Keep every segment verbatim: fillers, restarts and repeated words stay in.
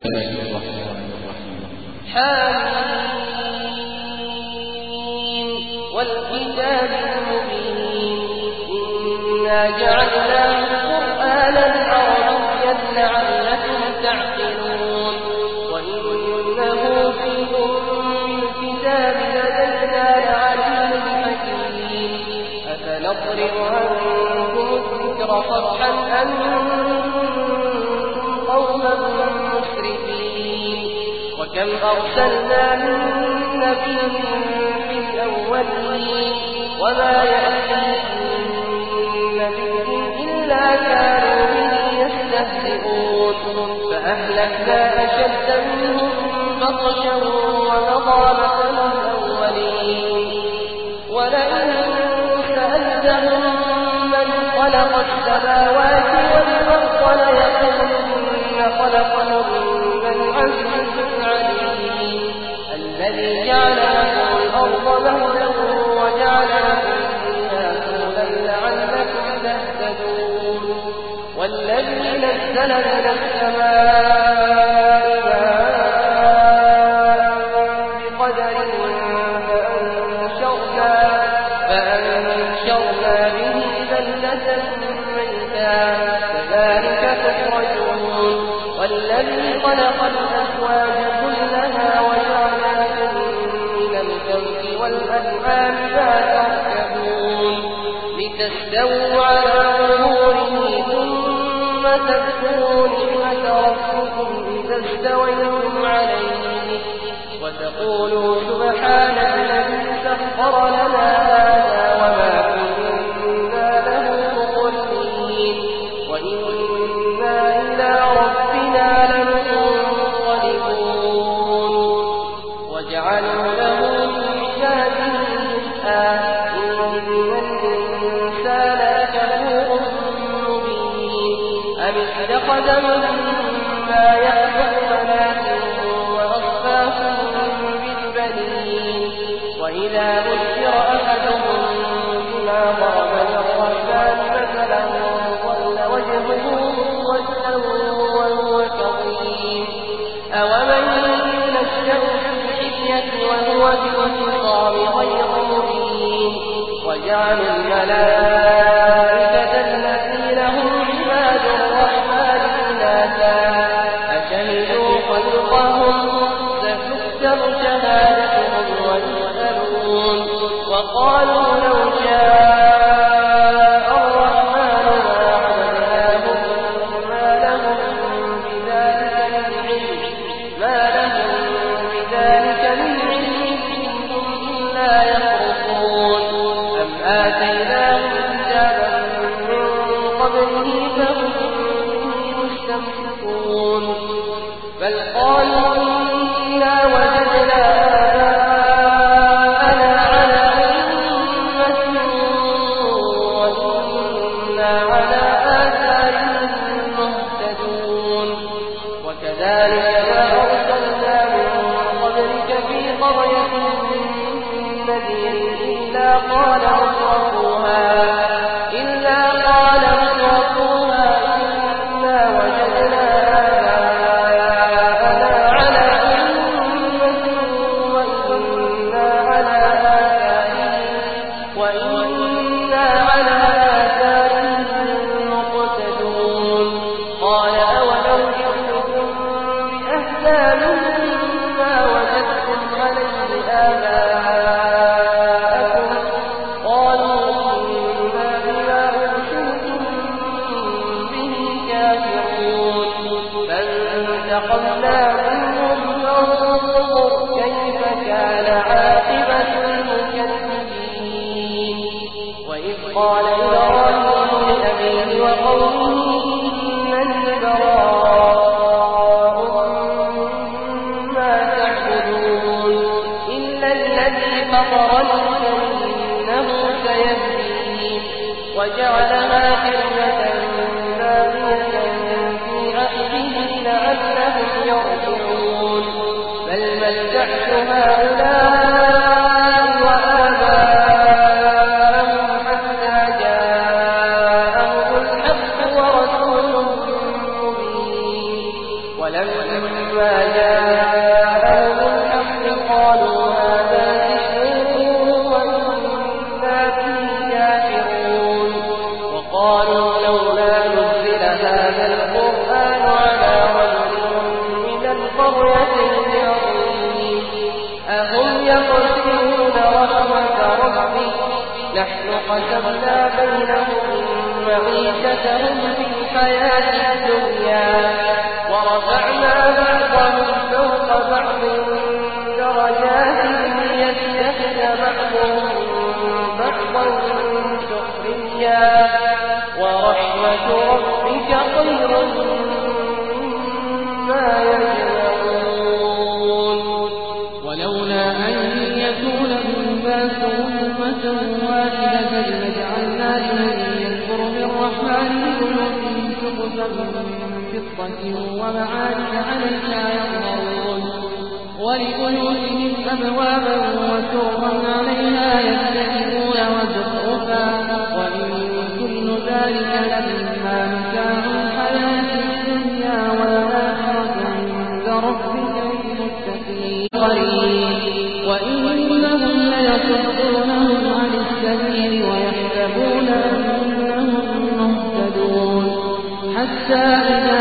حامين والكتاب المبين إنا جعلناه قرآنا عربيا لعلكم تعقلون وإنه في أم الكتاب لدينا لعليم حكيم أفنضرب عنكم الذكر صفحا أن كنتم قوما مسرفين وكم أرسلنا من نبي في الأولين وما يأتيهم من نبي إلا كانوا به يستهزئون فأهلكنا أشد منهم بطشا ومضى مثل الأولين ولئن سألتهم من خلق السماوات والأرض ليقولن خلقهن العزيز العليم الذي جعل لكم الأرض مهدا وجعل لكم فيها سبلا لعلكم تهتدون والذي نزل من السماء بقدر فأنشرنا, فأنشرنا به بلدة ميتا كذلك تخرجون والذي خلق الأزواج كلها وجعل لكم من الفلك والأنعام ما تركبون لتستووا على ظهوره ثم تذكروا نعمة ربكم إذا استويتم عليه وتقولوا سبحان الذي سخر لنا هذا وما كنا له مقرنين وإنا إلى ربنا لمنقلبون وجعلوا له من عباده جزءا إن الإنسان لكفور مبين أم اتخذ مما يخلق بنات وأصفاكم بالبنين وإذا بشر أحدهم بما ضرب للرحمن مثلا ظل وجهه مسودا وهو كظيم أومن ينشأ في الحلية وهو في الخصام غير مبين وجعلوا الملائكة الذين هم عباد الرحمن إناثا أشهدوا خلقهم ستكتب شهادتهم ويسألون وقالوا لو شاء الرحمن ما عبدناهم ما لهم بذلك من علم ما لهم بذلك من علم إنهم إلا يخرصون أم آتيناهم كتابا من قبله فهم به مستمسكون بل قالوا إنا وجدنا آباءنا على أمة وإنا على آثارهم مهتدون وكذلك ما أرسلنا من قبلك في قرية من نذير إلا قال مترفوها إلا قال مترفوها إنا وجدنا آباءنا على أمة وإنا على آثارهم وإنا على آثارهم مقتدون قال أولو جئتكم بأهدى مما وجدتم عليه آباءكم قالوا إنا بما أرسلتم به كافرون فانتقمنا منهم فانظر كيف كان عاقبة المكذبين وإذ قال إبراهيم لأبيه وقومه إنني براء مما تعبدون إلا الذي فطرني فإنه سيهدين وجعلها كلمة باقية في عقبه لعلهم يرجعون بل متعت هؤلاء وآباءهم حتى جاءهم الحق ورسول مبين ولما جاءهم الحق قالوا هذا سحر وإنا به كافرون وقالوا لولا نزل هذا القرآن على رجل من القريتين عظيم أهم يقسمون رحمة ربك نحن قسمنا بينهم معيشتهم في الحياة الدنيا ورفعنا بعضهم فوق بعض درجات ليتخذ بعضهم بعضا سخريا ورحمة ربك خير مما يجمعون ولولا أن يكون الناس أمة واحدة لجعلنا لمن يكفر بالرحمن بيوتا تقسم من فضة ومعارج عليها يظهرون ولبيوتهم أبوابا وسرا عليها يتكئون وزخرفا وإن كل ذلك لما متاع الحياة الدنيا والآخرة عند ربك للمتقين وإنهم ليصدونهم عن السبيل ويحسبون أنهم مهتدون حتى إذا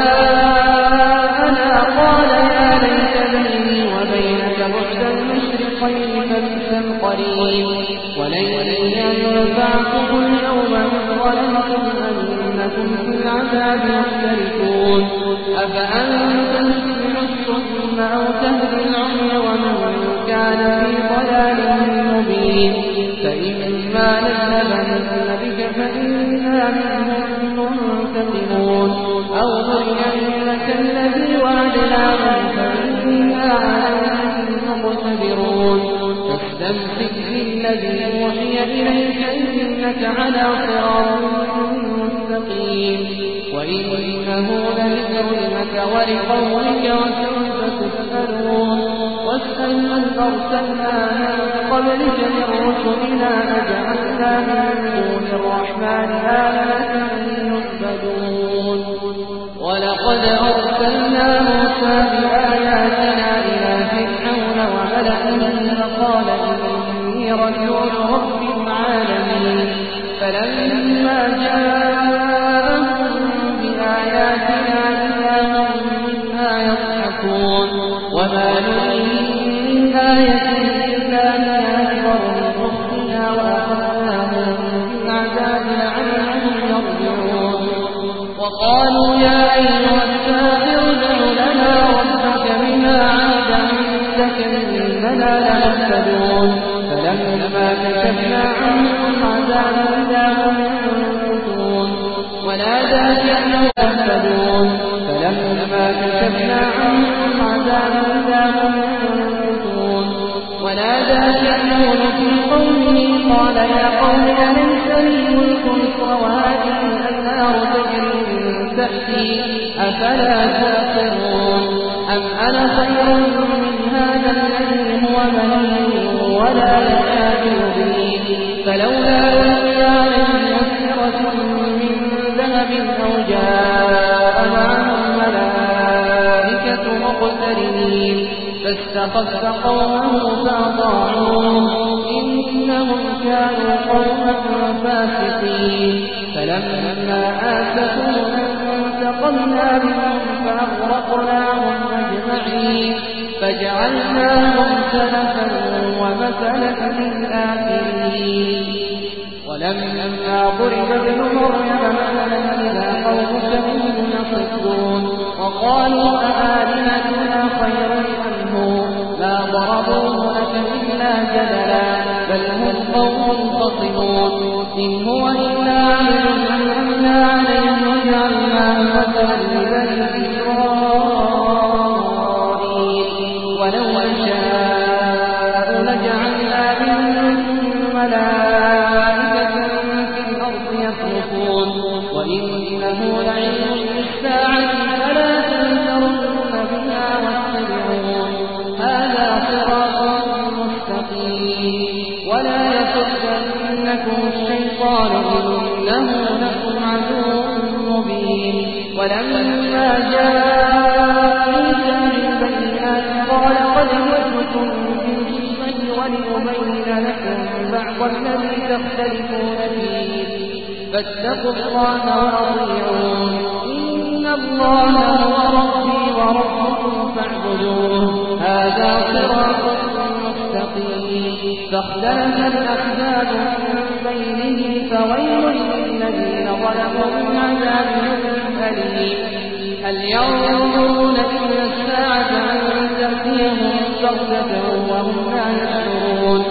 جاءنا قال يا ليت بيني وبينك بعد المشرقين فبئس القرين ولن ينفعكم اليوم إذ ظلمتم أنكم في العذاب مشتركون أفأنتم تسمع الصم أو تهدي العمي ومن كان في ضلال مبين فإما نذهبن بك فإنا منهم منتقمون أو نرينك الذي وعدناهم فإنا عليهم مقتدرون فاستمسك بالذي أوحي إليك إنك على صراط مستقيم وإنه لذكر لك ولقومك وسوف تسألون واسأل من أرسلنا من قبلك من رسلنا أجعلنا من دون الرحمن آلهة يعبدون ولقد أرسلنا موسى بآياتنا إلى فرعون وملئه فقال إني رسول رب العالمين فلما جاءهم بآياتنا إذا هم منها يضحكون وما نريهم من آية إلا هي أكبر من أختها وأخذناهم بالعذاب لعلهم يرجعون وقالوا يا أيها الساحر ادع لنا ربك بما عهد عندك إننا لمهتدون فلما كشفنا عنهم العذاب إذا هم ينكثون ونادى أنهم يهتدون فلما كشفنا عنهم العذاب إذا هم ينكثون ونادى فرعون في قومه قال يا قوم أليس لي ملك مصر وهذه الأنهار تجري من تحتي أفلا تبصرون أم أنا خير من هذا الذي هو مهين ولا يكاد يبين فلولا ألقي عليه أسورة من ذهب أو جاء معه الملائكة مقترنين فاستخف قومه فأطاعوه إنهم كانوا قوما فاسقين فلما آسفونا انتقمنا منهم فأغرقناهم أجمعين فجعلناهم سلفا ومثلا للآخرين ولما ضرب ابن مريم مثلا إذا قومك منه يصدون وقالوا أآلهتنا خير أم هو ما ضربوه لك إلا جدلا بل هم قوم خصمون إن هو إلا عبد أنعمنا عليه وجعلناه مثلا لبني إسرائيل ولو نشاء لجعلنا منهم ملائكة في الأرض يخلفون وإنه لعلم للساعة فلا تمترن بها واتبعون هذا صراط مستقيم ولا يصدنكم الشيطان إنه لكم عدو مبين ولما جاء عيسى وزوجتكم بالحكمة ولأبين لكم بعض الذي تختلفون فيه فاتقوا الله وأطيعون إن الله هو ربي وربكم فاعبدوه هذا صراط مستقيم فاختلف الأحزاب من بينهم فويل للذين ظلموا من عذاب أليم هل ينظرون إلا الساعة أن تأتيهم بغتة وهم لا يشعرون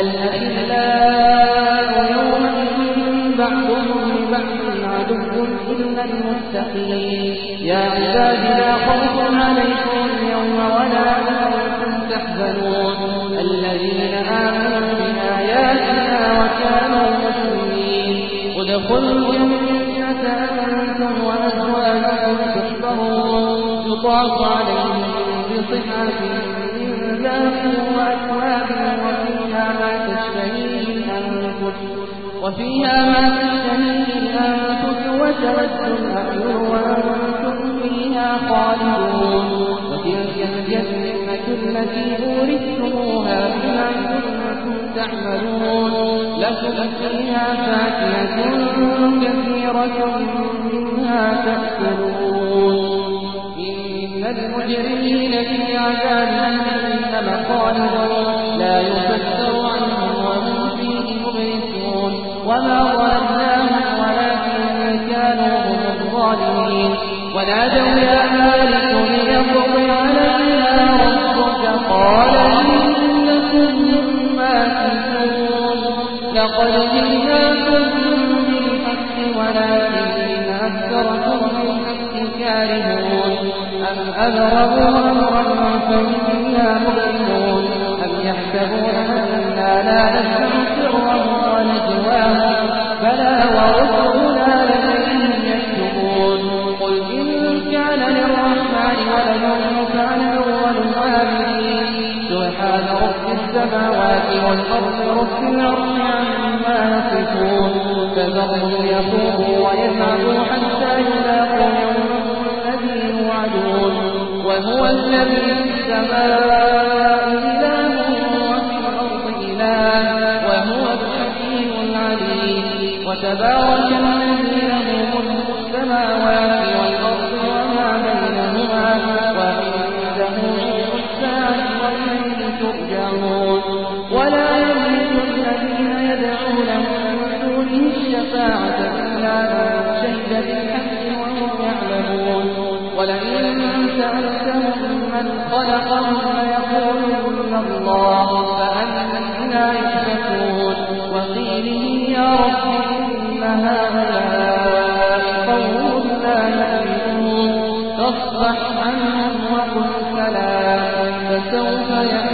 الأخلاء يومئذ بعضهم لبعض عدو إلا المتقين يا عباد لا خوف عليكم اليوم ولا أنتم تحزنون الذين آمنوا بآياتنا وكانوا مسلمين ادخلوا الجنة أنتم وأزواجكم تحبرون يطاف عليهم بصحاف من ذهب وأكواب وفيها ما تشتهيه الأنفس وفيها ما تشتهيه الأنفس وتلذ الأعين وأنتم فيها خالدون وتلك الجنة التي أورثتموها بما كنتم تعملون لكم فيها فاكهة كثيرة منها تأكلون إن المجرمين في عذاب جهنم خالدون لا يفتر عنهم وهم فيه مبلسون وما ظلمناهم ولكن كانوا هم الظالمين ونادوا يا مالك ليقض علينا ربك قال إنكم ماكثون لقد جئناكم بالحق ولكن أكثركم للحق كارهون أم أبرموا أمرا فإنا مبرمون أم يحسبون أننا لا نسمع سرهم ونجواهم بلى ورسلنا لديهم يكتبون قل إن كان للرحمن ولد فأنا أول العابدين سبحان رب السماوات والأرض رب العرش عما يصفون فذرهم يخوضوا ويلعبوا حتى يلاقوا يومهم الذي يوعدون وهو الذي في السماء إله وفي الأرض إله وهو الحكيم العليم وتبارك الذي له ملك السماوات والأرض وما بينهما وعنده علم الساعة وإليه ترجعون ولا يملك الذين يدعون من دونه الشفاعة إلا من شهد بالحق وهم يعلمون ولئن سألتهم من خلقهم ليقولن الله فأنى يؤفكون وقيله يا رب إن هؤلاء قوم لا يؤمنون فاصفح عنهم وقل سلام فسوف يعلمون